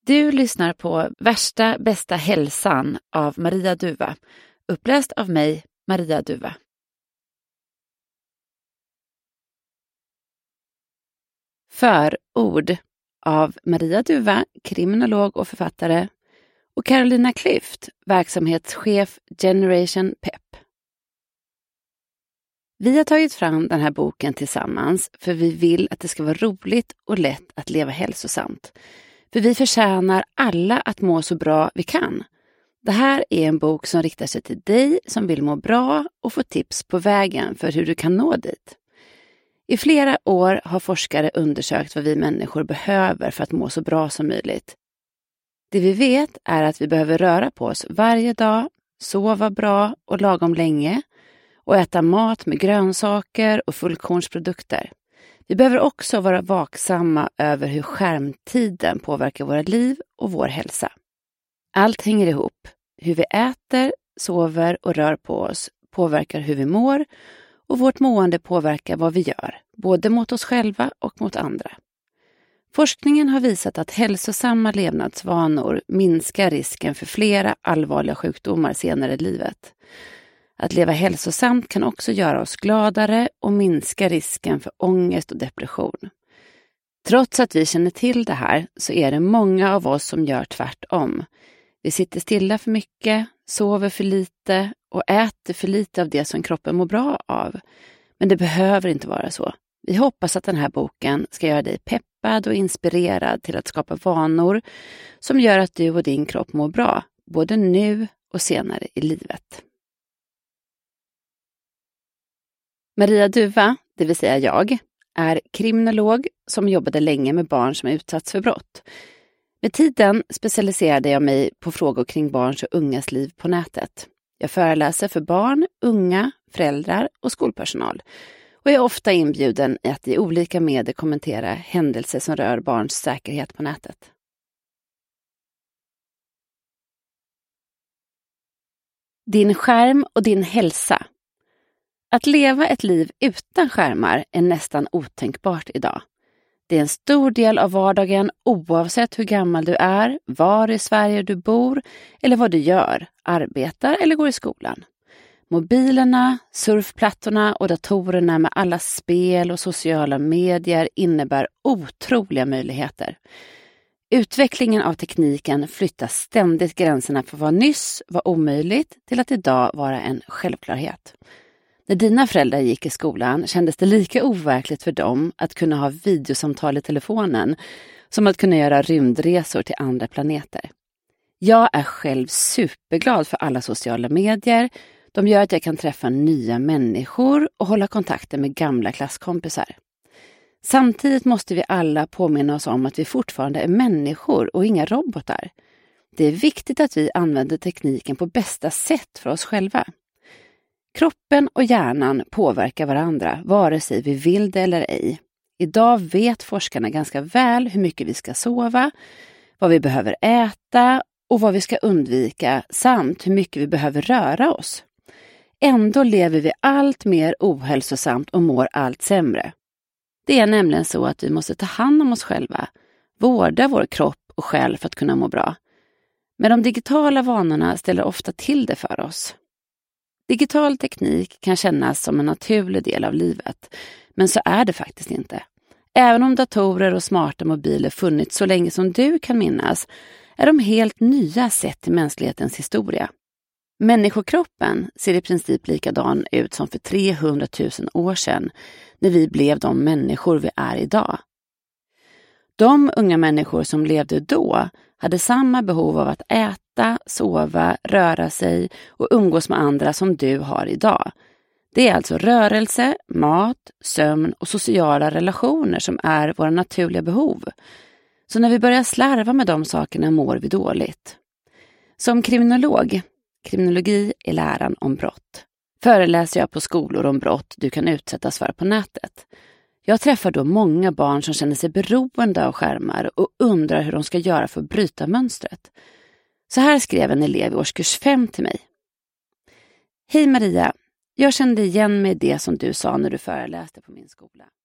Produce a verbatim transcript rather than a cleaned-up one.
Du lyssnar på Värsta bästa hälsan av Maria Duva, uppläst av mig, Maria Duva. Förord av Maria Duva, kriminolog och författare, och Carolina Klüft, verksamhetschef Generation Pep. Vi har tagit fram den här boken tillsammans för vi vill att det ska vara roligt och lätt att leva hälsosamt. För vi förtjänar alla att må så bra vi kan. Det här är en bok som riktar sig till dig som vill må bra och få tips på vägen för hur du kan nå dit. I flera år har forskare undersökt vad vi människor behöver för att må så bra som möjligt. Det vi vet är att vi behöver röra på oss varje dag, sova bra och lagom länge och äta mat med grönsaker och fullkornsprodukter. Vi behöver också vara vaksamma över hur skärmtiden påverkar våra liv och vår hälsa. Allt hänger ihop. Hur vi äter, sover och rör på oss påverkar hur vi mår och vårt mående påverkar vad vi gör, både mot oss själva och mot andra. Forskningen har visat att hälsosamma levnadsvanor minskar risken för flera allvarliga sjukdomar senare i livet. Att leva hälsosamt kan också göra oss gladare och minska risken för ångest och depression. Trots att vi känner till det här så är det många av oss som gör tvärtom. Vi sitter stilla för mycket, sover för lite och äter för lite av det som kroppen mår bra av. Men det behöver inte vara så. Vi hoppas att den här boken ska göra dig peppad och inspirerad till att skapa vanor som gör att du och din kropp mår bra, både nu och senare i livet. Maria Duva, det vill säga jag, är kriminolog som jobbade länge med barn som utsatts för brott. Med tiden specialiserade jag mig på frågor kring barns och ungas liv på nätet. Jag föreläser för barn, unga, föräldrar och skolpersonal och är ofta inbjuden att i olika medier kommentera händelser som rör barns säkerhet på nätet. Din skärm och din hälsa. Att leva ett liv utan skärmar är nästan otänkbart idag. Det är en stor del av vardagen oavsett hur gammal du är, var i Sverige du bor eller vad du gör, arbetar eller går i skolan. Mobilerna, surfplattorna och datorerna med alla spel och sociala medier innebär otroliga möjligheter. Utvecklingen av tekniken flyttar ständigt gränserna för vad nyss var omöjligt till att idag vara en självklarhet. När dina föräldrar gick i skolan kändes det lika overkligt för dem att kunna ha videosamtal i telefonen som att kunna göra rymdresor till andra planeter. Jag är själv superglad för alla sociala medier. De gör att jag kan träffa nya människor och hålla kontakten med gamla klasskompisar. Samtidigt måste vi alla påminna oss om att vi fortfarande är människor och inga robotar. Det är viktigt att vi använder tekniken på bästa sätt för oss själva. Kroppen och hjärnan påverkar varandra, vare sig vi vill det eller ej. Idag vet forskarna ganska väl hur mycket vi ska sova, vad vi behöver äta och vad vi ska undvika samt hur mycket vi behöver röra oss. Ändå lever vi allt mer ohälsosamt och mår allt sämre. Det är nämligen så att vi måste ta hand om oss själva, vårda vår kropp och själ för att kunna må bra. Men de digitala vanorna ställer ofta till det för oss. Digital teknik kan kännas som en naturlig del av livet, men så är det faktiskt inte. Även om datorer och smarta mobiler funnits så länge som du kan minnas, är de helt nya sätt till mänsklighetens historia. Människokroppen ser i princip likadan ut som för trehundratusen år sedan, när vi blev de människor vi är idag. De unga människor som levde då hade samma behov av att äta, sova, röra sig och umgås med andra som du har idag. Det är alltså rörelse, mat, sömn och sociala relationer som är våra naturliga behov. Så när vi börjar slarva med de sakerna mår vi dåligt. Som kriminolog, kriminologi är läran om brott, föreläser jag på skolor om brott du kan utsättas för på nätet. Jag träffar då många barn som känner sig beroende av skärmar och undrar hur de ska göra för att bryta mönstret. Så här skrev en elev i årskurs fem till mig. Hej Maria, jag kände igen mig i det som du sa när du föreläste på min skola.